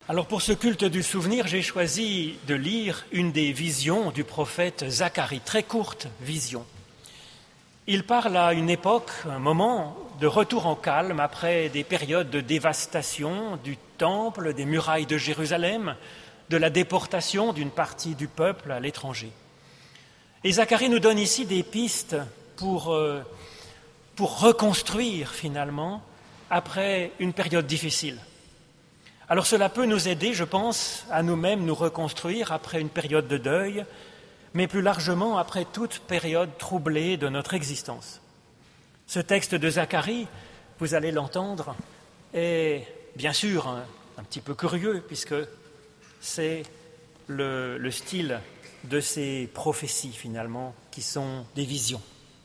Alors pour ce culte du souvenir, j'ai choisi de lire une des visions du prophète Zacharie, très courte vision. Il parle à une époque, un moment de retour en calme après des périodes de dévastation du temple, des murailles de Jérusalem, de la déportation d'une partie du peuple à l'étranger. Et Zacharie nous donne ici des pistes pour reconstruire finalement après une période difficile. Alors cela peut nous aider, je pense, à nous-mêmes nous reconstruire après une période de deuil, mais plus largement après toute période troublée de notre existence. Ce texte de Zacharie, vous allez l'entendre, est bien sûr un petit peu curieux, puisque c'est le style de ces prophéties finalement, qui sont des visions.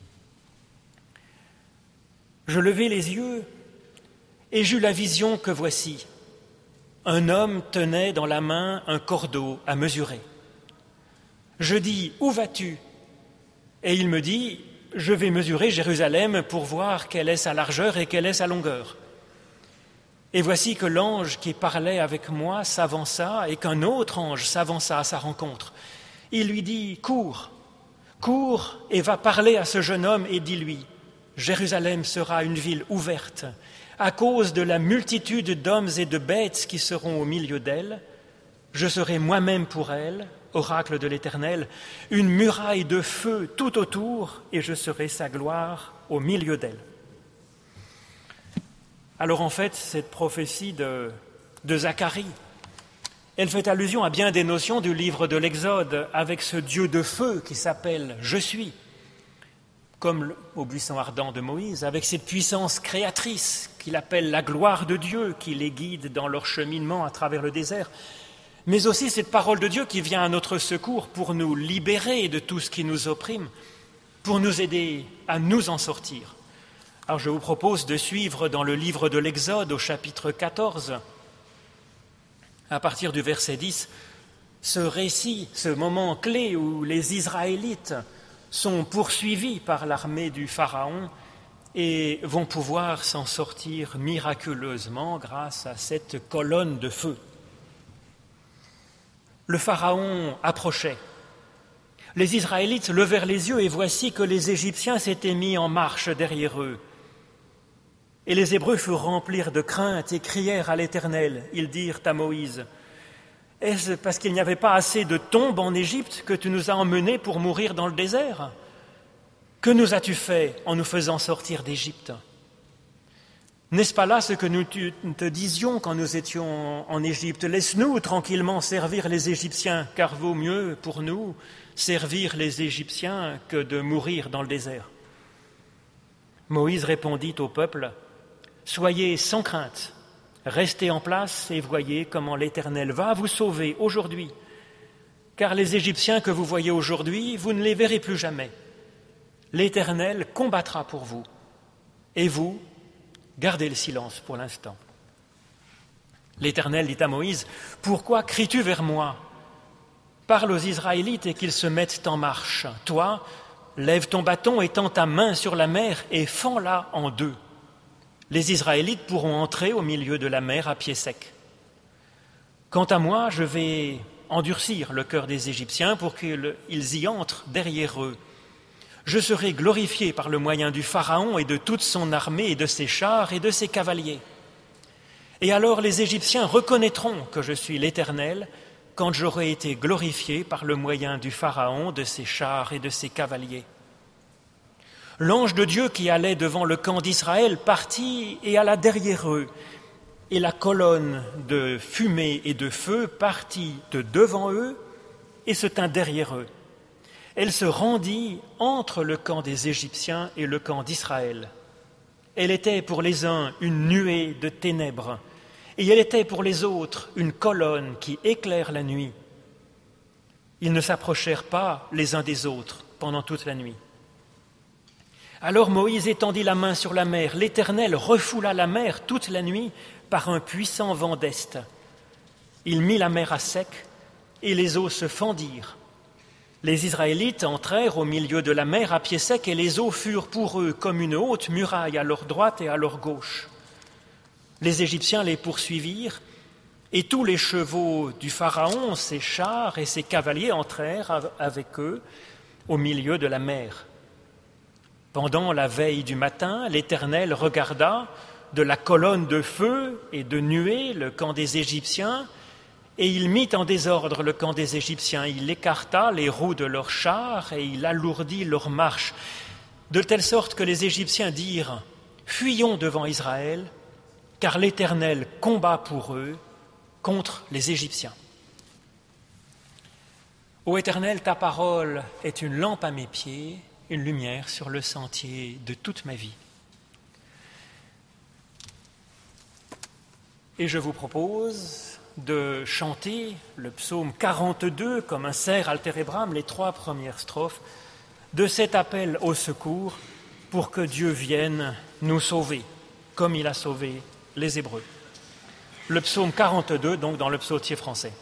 Je levai les yeux et j'eus la vision que voici. Un homme tenait dans la main un cordeau à mesurer. Je dis, où vas-tu ? Et il me dit, je vais mesurer Jérusalem pour voir quelle est sa largeur et quelle est sa longueur. Et voici que l'ange qui parlait avec moi s'avança et qu'un autre ange s'avança à sa rencontre. Il lui dit, cours et va parler à ce jeune homme et dis-lui, Jérusalem sera une ville ouverte à cause de la multitude d'hommes et de bêtes qui seront au milieu d'elle. Je serai moi-même pour elle, oracle de l'Éternel, une muraille de feu tout autour, et je serai sa gloire au milieu d'elle. Alors en fait, cette prophétie de Zacharie, elle fait allusion à bien des notions du livre de l'Exode, avec ce Dieu de feu qui s'appelle « Je suis », comme au buisson ardent de Moïse, avec cette puissance créatrice qu'il appelle la gloire de Dieu, qui les guide dans leur cheminement à travers le désert, mais aussi cette parole de Dieu qui vient à notre secours pour nous libérer de tout ce qui nous opprime, pour nous aider à nous en sortir. Alors je vous propose de suivre dans le livre de l'Exode au chapitre 14, à partir du verset 10, ce récit, ce moment clé où les Israélites sont poursuivis par l'armée du Pharaon et vont pouvoir s'en sortir miraculeusement grâce à cette colonne de feu. Le Pharaon approchait. Les Israélites levèrent les yeux et voici que les Égyptiens s'étaient mis en marche derrière eux. Et les Hébreux furent remplis de crainte et crièrent à l'Éternel. Ils dirent à Moïse, « Est-ce parce qu'il n'y avait pas assez de tombes en Égypte que tu nous as emmenés pour mourir dans le désert ? Que nous as-tu fait en nous faisant sortir d'Égypte ? N'est-ce pas là ce que nous te disions quand nous étions en Égypte ? Laisse-nous tranquillement servir les Égyptiens, car vaut mieux pour nous servir les Égyptiens que de mourir dans le désert. » Moïse répondit au peuple, « Soyez sans crainte, restez en place et voyez comment l'Éternel va vous sauver aujourd'hui. Car les Égyptiens que vous voyez aujourd'hui, vous ne les verrez plus jamais. L'Éternel combattra pour vous, et vous, gardez le silence pour l'instant. » L'Éternel dit à Moïse, « Pourquoi cries-tu vers moi ? Parle aux Israélites et qu'ils se mettent en marche. Toi, lève ton bâton et tends ta main sur la mer et fends-la en deux. Les Israélites pourront entrer au milieu de la mer à pied sec. Quant à moi, je vais endurcir le cœur des Égyptiens pour qu'ils y entrent derrière eux. Je serai glorifié par le moyen du Pharaon et de toute son armée et de ses chars et de ses cavaliers. Et alors les Égyptiens reconnaîtront que je suis l'Éternel quand j'aurai été glorifié par le moyen du Pharaon, de ses chars et de ses cavaliers. » L'ange de Dieu qui allait devant le camp d'Israël partit et alla derrière eux, et la colonne de fumée et de feu partit de devant eux et se tint derrière eux. Elle se rendit entre le camp des Égyptiens et le camp d'Israël. Elle était pour les uns une nuée de ténèbres, et elle était pour les autres une colonne qui éclaire la nuit. Ils ne s'approchèrent pas les uns des autres pendant toute la nuit. Alors Moïse étendit la main sur la mer. L'Éternel refoula la mer toute la nuit par un puissant vent d'est. Il mit la mer à sec et les eaux se fendirent. Les Israélites entrèrent au milieu de la mer à pied sec et les eaux furent pour eux comme une haute muraille à leur droite et à leur gauche. Les Égyptiens les poursuivirent Et tous les chevaux du Pharaon, ses chars et ses cavaliers entrèrent avec eux au milieu de la mer. Pendant la veille du matin, l'Éternel regarda de la colonne de feu et de nuée le camp des Égyptiens, et il mit en désordre le camp des Égyptiens. Il écarta les roues de leurs chars et il alourdit leur marche, de telle sorte que les Égyptiens dirent « Fuyons devant Israël, car l'Éternel combat pour eux contre les Égyptiens. » Ô Éternel, ta parole est une lampe à mes pieds, une lumière sur le sentier de toute ma vie. Et je vous propose de chanter le psaume 42 comme un ser altérébrame, les 3 premières strophes de cet appel au secours pour que Dieu vienne nous sauver, comme il a sauvé les Hébreux. Le psaume 42, donc dans le psautier français.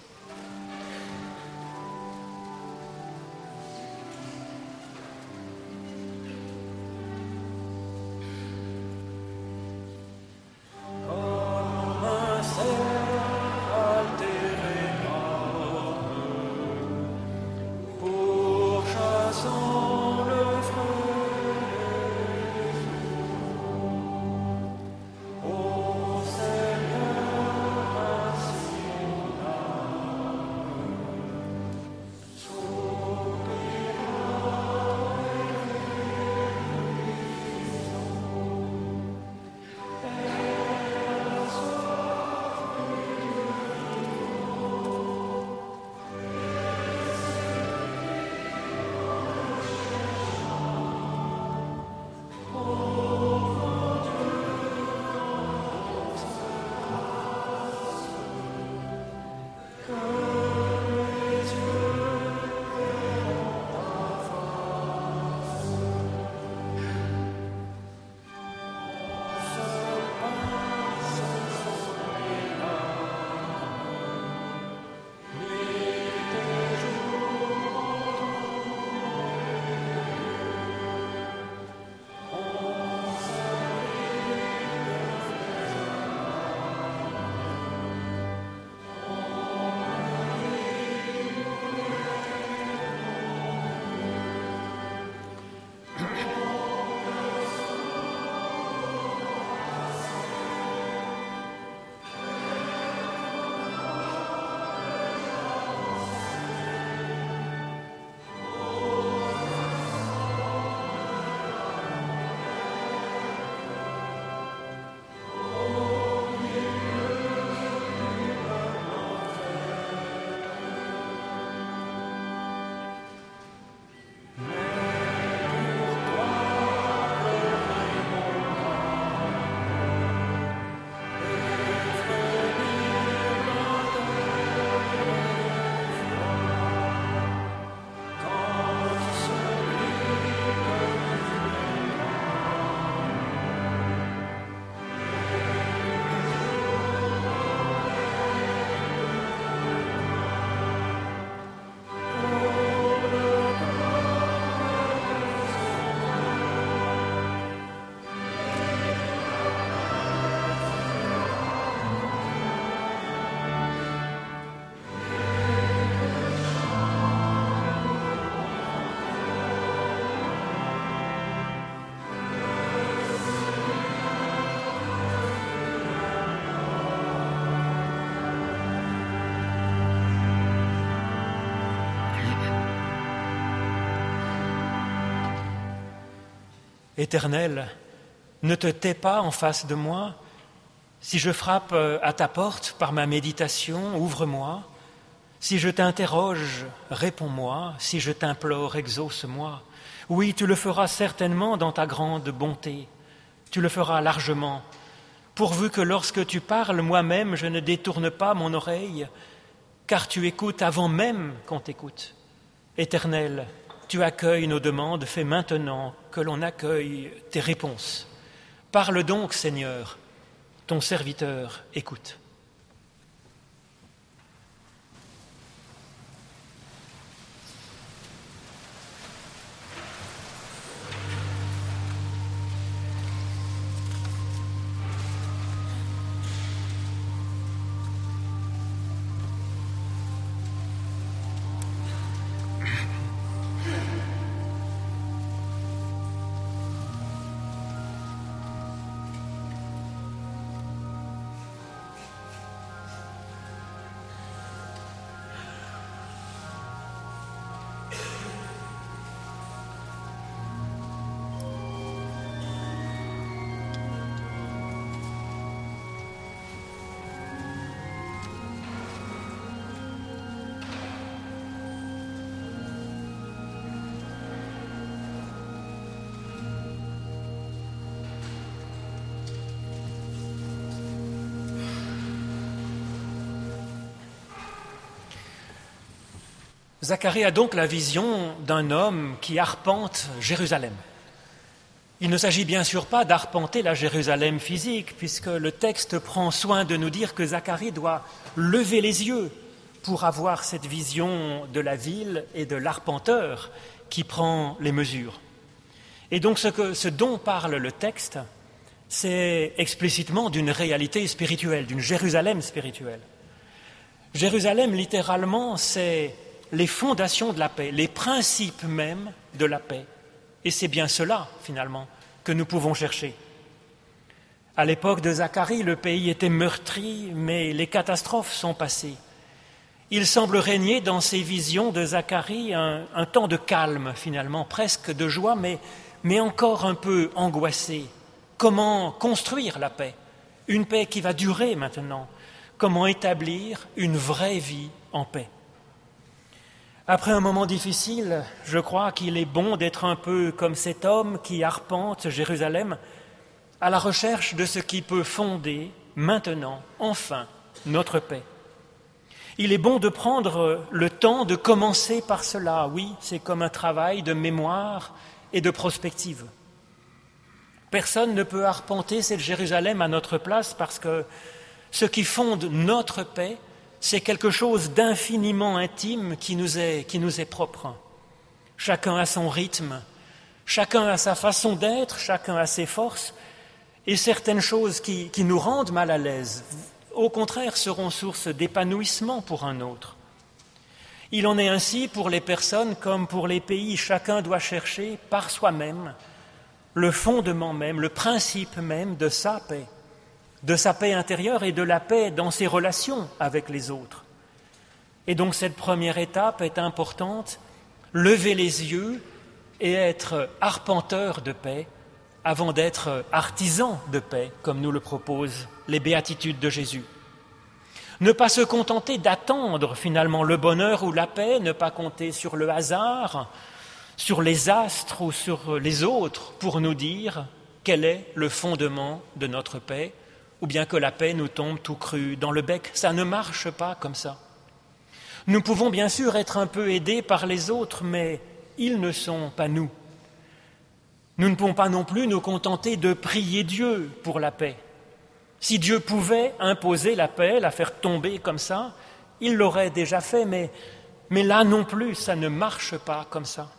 Éternel, ne te tais pas en face de moi. Si je frappe à ta porte par ma méditation, ouvre-moi. Si je t'interroge, réponds-moi. Si je t'implore, exauce-moi. Oui, tu le feras certainement dans ta grande bonté. Tu le feras largement, pourvu que lorsque tu parles, moi-même, je ne détourne pas mon oreille, car tu écoutes avant même qu'on t'écoute. Éternel, tu accueilles nos demandes, fais maintenant que l'on accueille tes réponses. Parle donc, Seigneur, ton serviteur écoute. Zacharie a donc la vision d'un homme qui arpente Jérusalem. Il ne s'agit bien sûr pas d'arpenter la Jérusalem physique, puisque le texte prend soin de nous dire que Zacharie doit lever les yeux pour avoir cette vision de la ville et de l'arpenteur qui prend les mesures. Et donc ce dont parle le texte, c'est explicitement d'une réalité spirituelle, d'une Jérusalem spirituelle. Jérusalem, littéralement, c'est les fondations de la paix, les principes même de la paix. Et c'est bien cela, finalement, que nous pouvons chercher. À l'époque de Zacharie, le pays était meurtri, mais les catastrophes sont passées. Il semble régner dans ces visions de Zacharie un temps de calme, finalement, presque de joie, mais encore un peu angoissé. Comment construire la paix? Une paix qui va durer maintenant. Comment établir une vraie vie en paix? Après un moment difficile, je crois qu'il est bon d'être un peu comme cet homme qui arpente Jérusalem à la recherche de ce qui peut fonder maintenant, enfin, notre paix. Il est bon de prendre le temps de commencer par cela. Oui, c'est comme un travail de mémoire et de prospective. Personne ne peut arpenter cette Jérusalem à notre place parce que ce qui fonde notre paix, c'est quelque chose d'infiniment intime qui nous est propre. Chacun a son rythme, chacun a sa façon d'être, chacun a ses forces, et certaines choses qui nous rendent mal à l'aise, au contraire, seront source d'épanouissement pour un autre. Il en est ainsi pour les personnes comme pour les pays. Chacun doit chercher par soi-même le fondement même, le principe même de sa paix intérieure et de la paix dans ses relations avec les autres. Et donc cette première étape est importante, lever les yeux et être arpenteur de paix avant d'être artisan de paix, comme nous le proposent les béatitudes de Jésus. Ne pas se contenter d'attendre finalement le bonheur ou la paix, ne pas compter sur le hasard, sur les astres ou sur les autres pour nous dire quel est le fondement de notre paix, ou bien que la paix nous tombe tout cru dans le bec. Ça ne marche pas comme ça. Nous pouvons bien sûr être un peu aidés par les autres, mais ils ne sont pas nous. Nous ne pouvons pas non plus nous contenter de prier Dieu pour la paix. Si Dieu pouvait imposer la paix, la faire tomber comme ça, il l'aurait déjà fait, mais là non plus, ça ne marche pas comme ça.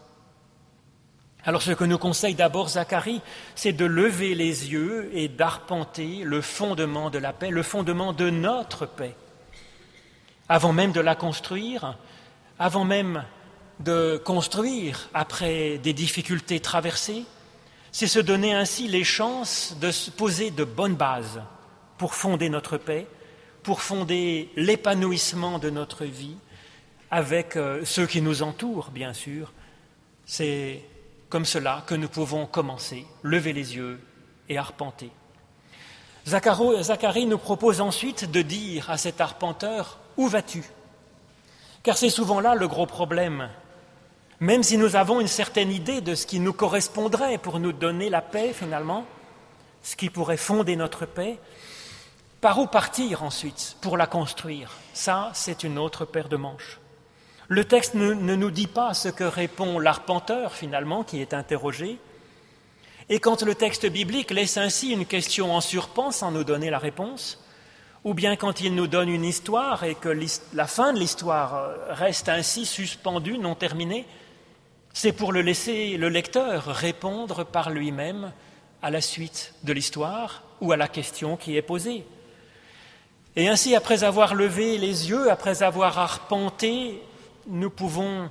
Alors ce que nous conseille d'abord Zacharie, c'est de lever les yeux et d'arpenter le fondement de la paix, le fondement de notre paix. Avant même de la construire, avant même de construire après des difficultés traversées, c'est se donner ainsi les chances de se poser de bonnes bases pour fonder notre paix, pour fonder l'épanouissement de notre vie avec ceux qui nous entourent, bien sûr. C'est comme cela que nous pouvons commencer, lever les yeux et arpenter. Zacharie nous propose ensuite de dire à cet arpenteur « Où vas-tu » Car c'est souvent là le gros problème. Même si nous avons une certaine idée de ce qui nous correspondrait pour nous donner la paix finalement, ce qui pourrait fonder notre paix, par où partir ensuite pour la construire? Ça, c'est une autre paire de manches. Le texte ne nous dit pas ce que répond l'arpenteur finalement qui est interrogé. Et quand le texte biblique laisse ainsi une question en suspens sans nous donner la réponse, ou bien quand il nous donne une histoire et que la fin de l'histoire reste ainsi suspendue, non terminée, c'est pour le laisser le lecteur répondre par lui-même à la suite de l'histoire ou à la question qui est posée. Et ainsi, après avoir levé les yeux, après avoir arpenté, nous pouvons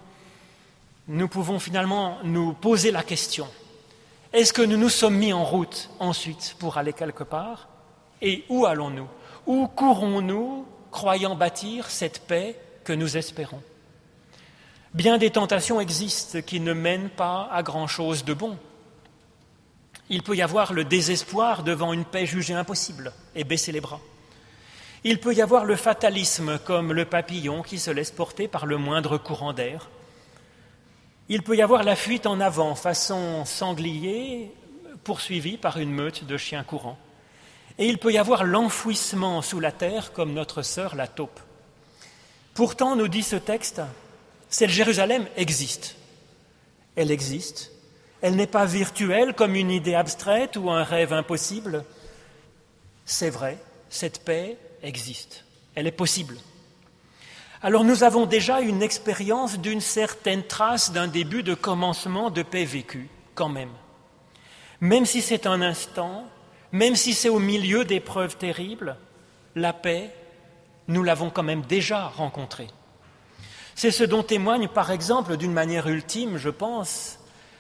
finalement nous poser la question. Est-ce que nous nous sommes mis en route ensuite pour aller quelque part? Et où allons-nous? Où courons-nous, croyant bâtir cette paix que nous espérons? Bien des tentations existent qui ne mènent pas à grand-chose de bon. Il peut y avoir le désespoir devant une paix jugée impossible et baisser les bras. Il peut y avoir le fatalisme comme le papillon qui se laisse porter par le moindre courant d'air. Il peut y avoir la fuite en avant, façon sanglier, poursuivi par une meute de chiens courants. Et il peut y avoir l'enfouissement sous la terre comme notre sœur la taupe. Pourtant, nous dit ce texte, Cette Jérusalem existe. Elle existe. Elle n'est pas virtuelle comme une idée abstraite ou un rêve impossible. C'est vrai, cette paix existe. Elle est possible. Alors nous avons déjà une expérience d'une certaine trace d'un début de commencement de paix vécue, quand même. Même si c'est un instant, même si c'est au milieu d'épreuves terribles, la paix, nous l'avons quand même déjà rencontrée. C'est ce dont témoigne, par exemple, d'une manière ultime, je pense,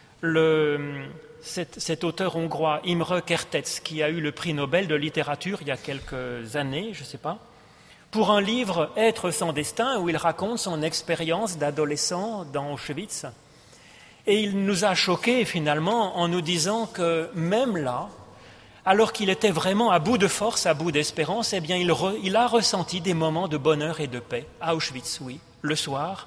cet auteur hongrois, Imre Kertész, qui a eu le prix Nobel de littérature il y a quelques années, je ne sais pas, pour un livre « Être sans destin » où il raconte son expérience d'adolescent dans Auschwitz. Et il nous a choqués finalement en nous disant que même là, alors qu'il était vraiment à bout de force, à bout d'espérance, eh bien il a ressenti des moments de bonheur et de paix à Auschwitz, oui, le soir.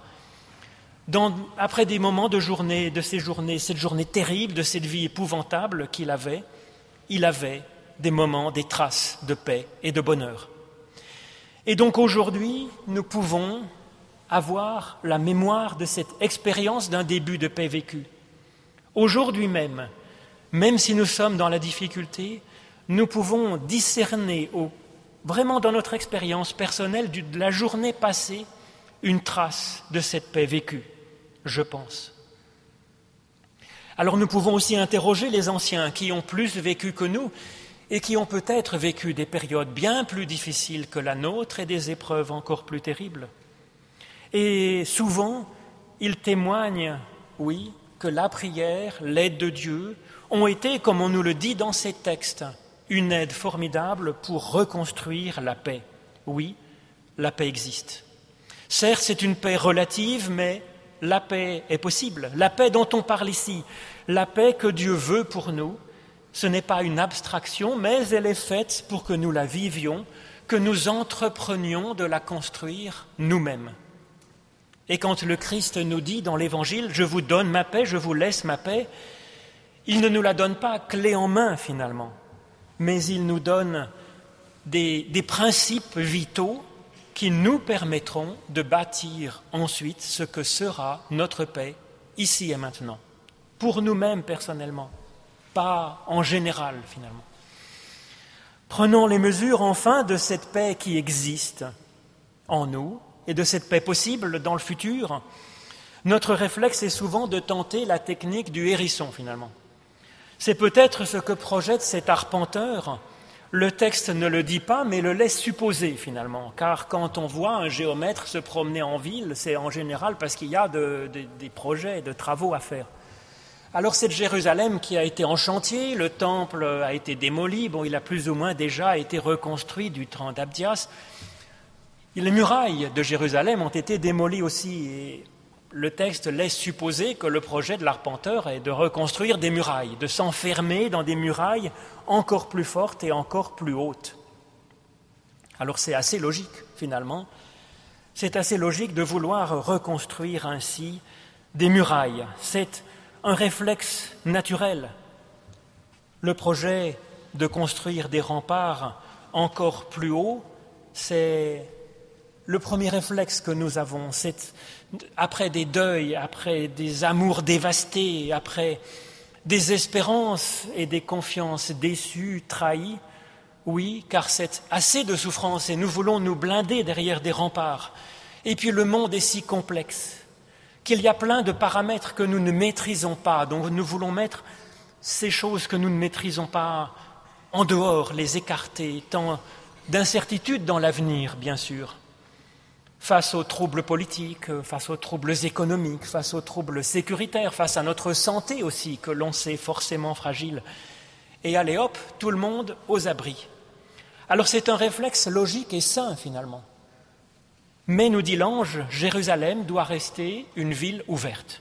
Après des moments cette journée terrible, de cette vie épouvantable qu'il avait, il avait des moments, des traces de paix et de bonheur. Et donc aujourd'hui, nous pouvons avoir la mémoire de cette expérience d'un début de paix vécue. Aujourd'hui même, même si nous sommes dans la difficulté, nous pouvons discerner vraiment dans notre expérience personnelle de la journée passée une trace de cette paix vécue, je pense. Alors nous pouvons aussi interroger les anciens qui ont plus vécu que nous et qui ont peut-être vécu des périodes bien plus difficiles que la nôtre et des épreuves encore plus terribles. Et souvent, ils témoignent, oui, que la prière, l'aide de Dieu, ont été, comme on nous le dit dans ces textes, une aide formidable pour reconstruire la paix. Oui, la paix existe. Certes, c'est une paix relative, mais la paix est possible. La paix dont on parle ici, la paix que Dieu veut pour nous, ce n'est pas une abstraction, mais elle est faite pour que nous la vivions, que nous entreprenions de la construire nous-mêmes. Et quand le Christ nous dit dans l'Évangile « Je vous donne ma paix, je vous laisse ma paix », il ne nous la donne pas clé en main finalement, mais il nous donne des principes vitaux qui nous permettront de bâtir ensuite ce que sera notre paix ici et maintenant, pour nous-mêmes personnellement, pas en général finalement. Prenons les mesures enfin de cette paix qui existe en nous et de cette paix possible dans le futur. Notre réflexe est souvent de tenter la technique du hérisson finalement. C'est peut-être ce que projette cet arpenteur. Le texte ne le dit pas, mais le laisse supposer finalement, car quand on voit un géomètre se promener en ville, c'est en général parce qu'il y a des projets, de travaux à faire. Alors cette Jérusalem qui a été en chantier, le temple a été démoli, il a plus ou moins déjà été reconstruit du temps d'Abdias. Les murailles de Jérusalem ont été démolies aussi, et le texte laisse supposer que le projet de l'arpenteur est de reconstruire des murailles, de s'enfermer dans des murailles encore plus fortes et encore plus hautes. Alors c'est assez logique finalement, c'est assez logique de vouloir reconstruire ainsi des murailles. C'est un réflexe naturel. Le projet de construire des remparts encore plus hauts, c'est le premier réflexe que nous avons. C'est après des deuils, après des amours dévastés, après des espérances et des confiances déçues, trahies, oui, car c'est assez de souffrance et nous voulons nous blinder derrière des remparts. Et puis le monde est si complexe qu'il y a plein de paramètres que nous ne maîtrisons pas, donc nous voulons mettre ces choses que nous ne maîtrisons pas en dehors, les écarter, tant d'incertitudes dans l'avenir, bien sûr, face aux troubles politiques, face aux troubles économiques, face aux troubles sécuritaires, face à notre santé aussi, que l'on sait forcément fragile. Et allez hop, tout le monde aux abris. Alors c'est un réflexe logique et sain finalement. Mais, nous dit l'ange, Jérusalem doit rester une ville ouverte.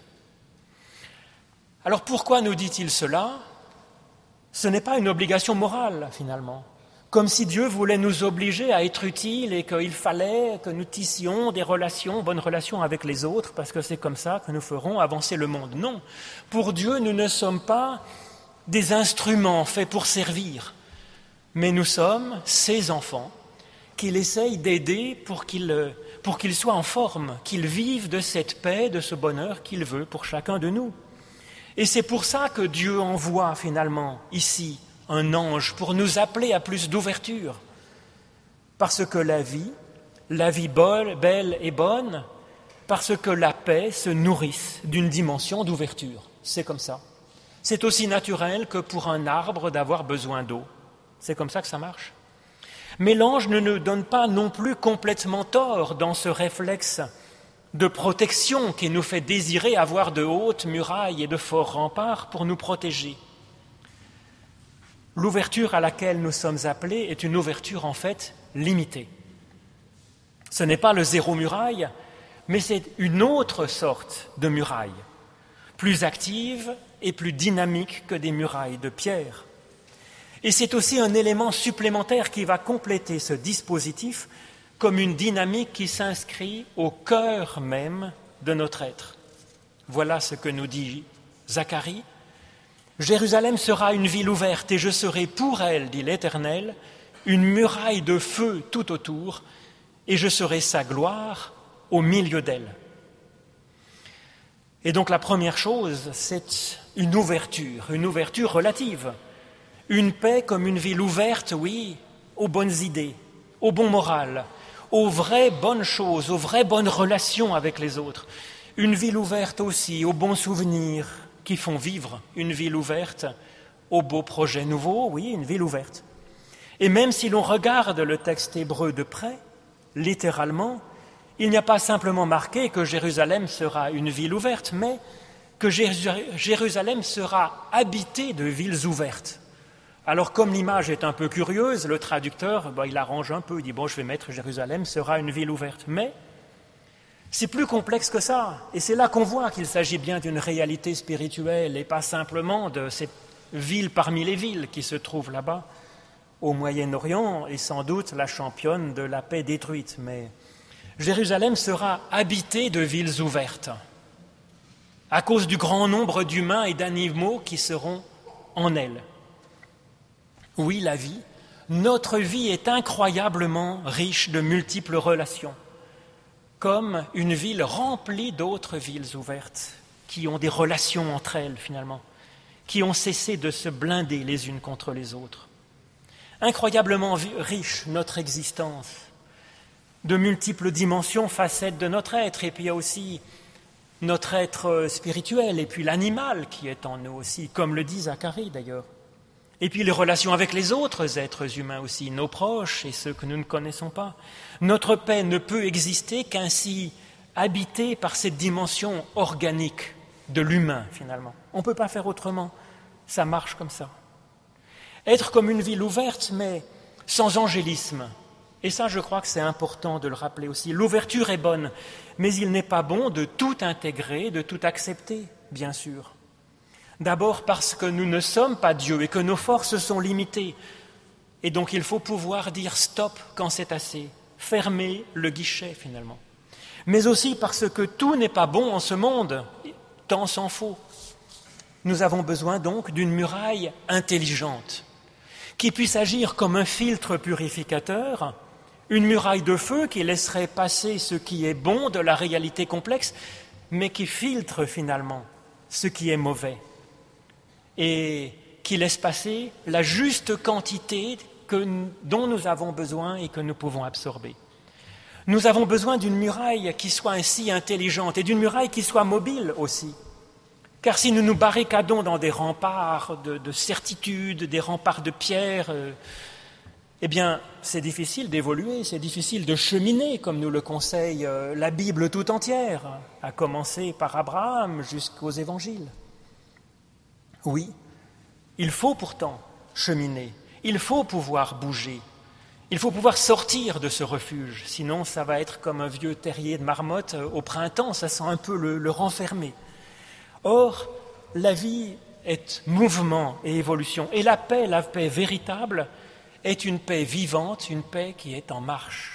Alors pourquoi nous dit-il cela ? Ce n'est pas une obligation morale, finalement. Comme si Dieu voulait nous obliger à être utiles et qu'il fallait que nous tissions des relations, bonnes relations avec les autres, parce que c'est comme ça que nous ferons avancer le monde. Non, pour Dieu, nous ne sommes pas des instruments faits pour servir, mais nous sommes ses enfants qu'il essaye d'aider pour pour qu'ils soient en forme, qu'ils vivent de cette paix, de ce bonheur qu'il veut pour chacun de nous. Et c'est pour ça que Dieu envoie finalement ici un ange pour nous appeler à plus d'ouverture. Parce que la vie belle et bonne, parce que la paix se nourrisse d'une dimension d'ouverture. C'est comme ça. C'est aussi naturel que pour un arbre d'avoir besoin d'eau. C'est comme ça que ça marche. Mais l'ange ne nous donne pas non plus complètement tort dans ce réflexe de protection qui nous fait désirer avoir de hautes murailles et de forts remparts pour nous protéger. L'ouverture à laquelle nous sommes appelés est une ouverture en fait limitée. Ce n'est pas le zéro muraille, mais c'est une autre sorte de muraille, plus active et plus dynamique que des murailles de pierre. Et c'est aussi un élément supplémentaire qui va compléter ce dispositif comme une dynamique qui s'inscrit au cœur même de notre être. Voilà ce que nous dit Zacharie. « Jérusalem sera une ville ouverte et je serai pour elle, dit l'Éternel, une muraille de feu tout autour, et je serai sa gloire au milieu d'elle. » Et donc la première chose, c'est une ouverture relative. Une paix comme une ville ouverte, oui, aux bonnes idées, au bon moral, aux vraies bonnes choses, aux vraies bonnes relations avec les autres. Une ville ouverte aussi aux bons souvenirs qui font vivre. Une ville ouverte aux beaux projets nouveaux, oui, une ville ouverte. Et même si l'on regarde le texte hébreu de près, littéralement, il n'y a pas simplement marqué que Jérusalem sera une ville ouverte, mais que Jérusalem sera habitée de villes ouvertes. Alors comme l'image est un peu curieuse, le traducteur, il arrange un peu, il dit « je vais mettre Jérusalem sera une ville ouverte ». Mais c'est plus complexe que ça. Et c'est là qu'on voit qu'il s'agit bien d'une réalité spirituelle et pas simplement de cette ville parmi les villes qui se trouve là-bas au Moyen-Orient et sans doute la championne de la paix détruite. Mais Jérusalem sera habitée de villes ouvertes à cause du grand nombre d'humains et d'animaux qui seront en elle. Oui, la vie, notre vie est incroyablement riche de multiples relations, comme une ville remplie d'autres villes ouvertes, qui ont des relations entre elles finalement, qui ont cessé de se blinder les unes contre les autres. Incroyablement riche notre existence, de multiples dimensions, facettes de notre être, et puis il y a aussi notre être spirituel, et puis l'animal qui est en nous aussi, comme le dit Zacharie d'ailleurs. Et puis les relations avec les autres êtres humains aussi, nos proches et ceux que nous ne connaissons pas. Notre paix ne peut exister qu'ainsi habitée par cette dimension organique de l'humain finalement. On ne peut pas faire autrement, ça marche comme ça. Être comme une ville ouverte mais sans angélisme. Et ça je crois que c'est important de le rappeler aussi. L'ouverture est bonne, mais il n'est pas bon de tout intégrer, de tout accepter, bien sûr. D'abord parce que nous ne sommes pas Dieu et que nos forces sont limitées. Et donc il faut pouvoir dire stop quand c'est assez, fermer le guichet finalement. Mais aussi parce que tout n'est pas bon en ce monde, tant s'en faut. Nous avons besoin donc d'une muraille intelligente, qui puisse agir comme un filtre purificateur, une muraille de feu qui laisserait passer ce qui est bon de la réalité complexe, mais qui filtre finalement ce qui est mauvais. Et qui laisse passer la juste quantité dont nous avons besoin et que nous pouvons absorber. Nous avons besoin d'une muraille qui soit ainsi intelligente et d'une muraille qui soit mobile aussi. Car si nous nous barricadons dans des remparts de certitude, des remparts de pierre, eh bien c'est difficile d'évoluer, c'est difficile de cheminer comme nous le conseille la Bible tout entière, à commencer par Abraham jusqu'aux évangiles. Oui, il faut pourtant cheminer, il faut pouvoir bouger, il faut pouvoir sortir de ce refuge, sinon ça va être comme un vieux terrier de marmotte au printemps, ça sent un peu le renfermer. Or, la vie est mouvement et évolution, et la paix véritable, est une paix vivante, une paix qui est en marche.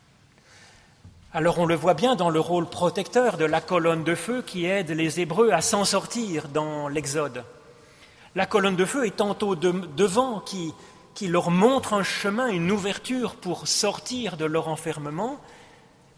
Alors on le voit bien dans le rôle protecteur de la colonne de feu qui aide les Hébreux à s'en sortir dans l'Exode. La colonne de feu est tantôt devant qui leur montre un chemin, une ouverture pour sortir de leur enfermement,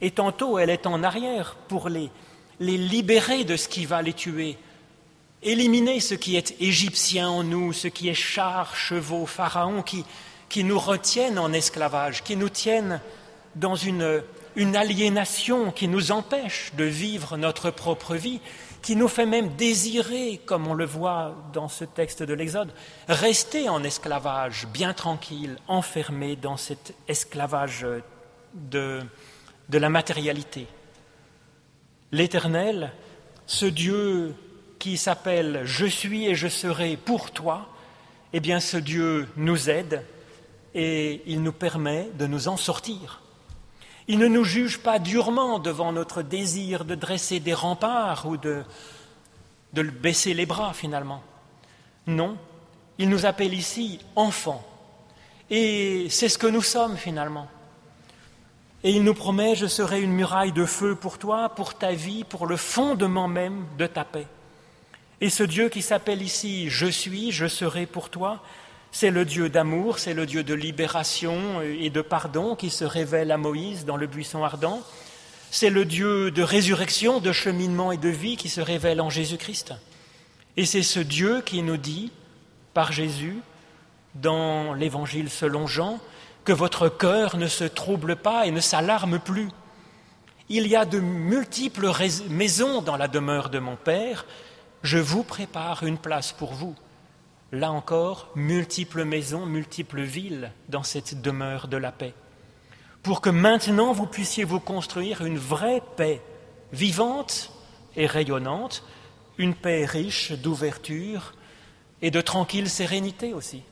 et tantôt elle est en arrière pour les libérer de ce qui va les tuer, éliminer ce qui est égyptien en nous, ce qui est chars, chevaux, pharaons, qui nous retiennent en esclavage, qui nous tiennent dans une aliénation qui nous empêche de vivre notre propre vie, qui nous fait même désirer, comme on le voit dans ce texte de l'Exode, rester en esclavage, bien tranquille, enfermé dans cet esclavage de la matérialité. L'Éternel, ce Dieu qui s'appelle « Je suis et je serai pour toi », eh bien ce Dieu nous aide et il nous permet de nous en sortir. Il ne nous juge pas durement devant notre désir de dresser des remparts ou de baisser les bras finalement. Non, il nous appelle ici enfants. Et c'est ce que nous sommes finalement. Et il nous promet « Je serai une muraille de feu pour toi, pour ta vie, pour le fondement même de ta paix ». Et ce Dieu qui s'appelle ici « Je suis, je serai pour toi », c'est le Dieu d'amour, c'est le Dieu de libération et de pardon qui se révèle à Moïse dans le buisson ardent. C'est le Dieu de résurrection, de cheminement et de vie qui se révèle en Jésus-Christ. Et c'est ce Dieu qui nous dit, par Jésus, dans l'Évangile selon Jean, que votre cœur ne se trouble pas et ne s'alarme plus. Il y a de multiples maisons dans la demeure de mon Père, je vous prépare une place pour vous. Là encore, multiples maisons, multiples villes dans cette demeure de la paix. Pour que maintenant vous puissiez vous construire une vraie paix, vivante et rayonnante, une paix riche d'ouverture et de tranquille sérénité aussi.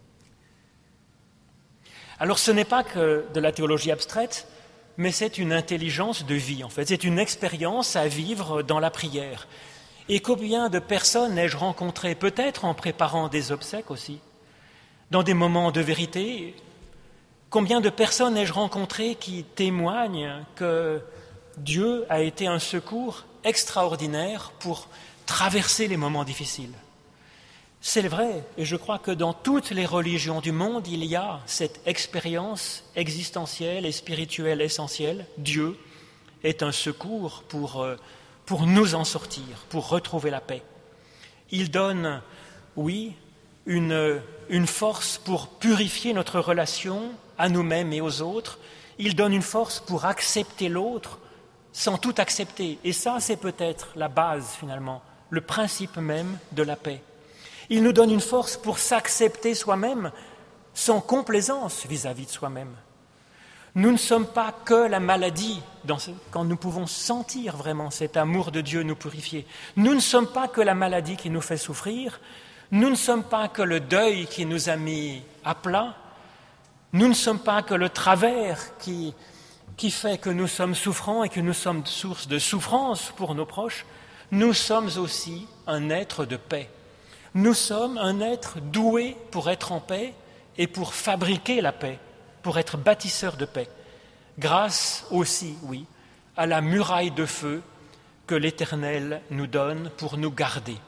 Alors ce n'est pas que de la théologie abstraite, mais c'est une intelligence de vie en fait, c'est une expérience à vivre dans la prière. Et combien de personnes ai-je rencontrées, peut-être en préparant des obsèques aussi, dans des moments de vérité, combien de personnes ai-je rencontrées qui témoignent que Dieu a été un secours extraordinaire pour traverser les moments difficiles. C'est vrai, et je crois que dans toutes les religions du monde, il y a cette expérience existentielle et spirituelle essentielle. Dieu est un secours pour nous en sortir, pour retrouver la paix. Il donne, oui, une force pour purifier notre relation à nous-mêmes et aux autres. Il donne une force pour accepter l'autre sans tout accepter. Et ça, c'est peut-être la base, finalement, le principe même de la paix. Il nous donne une force pour s'accepter soi-même sans complaisance vis-à-vis de soi-même. Nous ne sommes pas que la maladie quand nous pouvons sentir vraiment cet amour de Dieu nous purifier. Nous ne sommes pas que la maladie qui nous fait souffrir. Nous ne sommes pas que le deuil qui nous a mis à plat. Nous ne sommes pas que le travers qui fait que nous sommes souffrants et que nous sommes source de souffrance pour nos proches. Nous sommes aussi un être de paix. Nous sommes un être doué pour être en paix et pour fabriquer la paix, pour être bâtisseur de paix, grâce aussi, oui, à la muraille de feu que l'Éternel nous donne pour nous garder.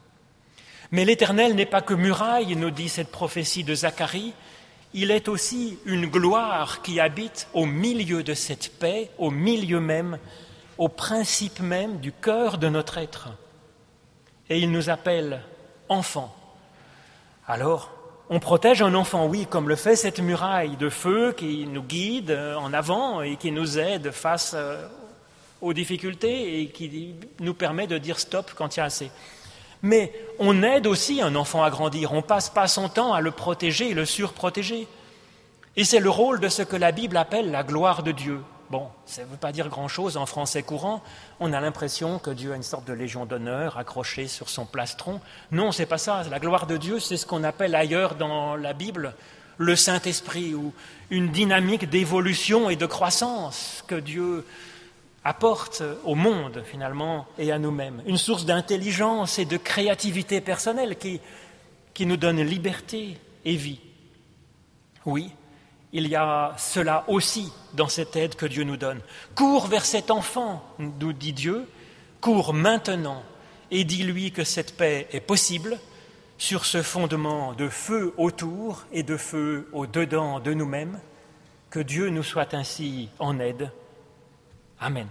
Mais l'Éternel n'est pas que muraille, nous dit cette prophétie de Zacharie, il est aussi une gloire qui habite au milieu de cette paix, au milieu même, au principe même du cœur de notre être. Et il nous appelle enfants. Alors, on protège un enfant, oui, comme le fait cette muraille de feu qui nous guide en avant et qui nous aide face aux difficultés et qui nous permet de dire stop quand il y a assez. Mais on aide aussi un enfant à grandir. On ne passe pas son temps à le protéger et le surprotéger. Et c'est le rôle de ce que la Bible appelle la gloire de Dieu. Bon, ça ne veut pas dire grand-chose en français courant. On a l'impression que Dieu a une sorte de légion d'honneur accrochée sur son plastron. Non, c'est pas ça. La gloire de Dieu, c'est ce qu'on appelle ailleurs dans la Bible le Saint-Esprit, ou une dynamique d'évolution et de croissance que Dieu apporte au monde, finalement, et à nous-mêmes. Une source d'intelligence et de créativité personnelle qui nous donne liberté et vie. Oui, il y a cela aussi dans cette aide que Dieu nous donne. Cours vers cet enfant, nous dit Dieu, cours maintenant et dis-lui que cette paix est possible sur ce fondement de feu autour et de feu au-dedans de nous-mêmes, que Dieu nous soit ainsi en aide. Amen.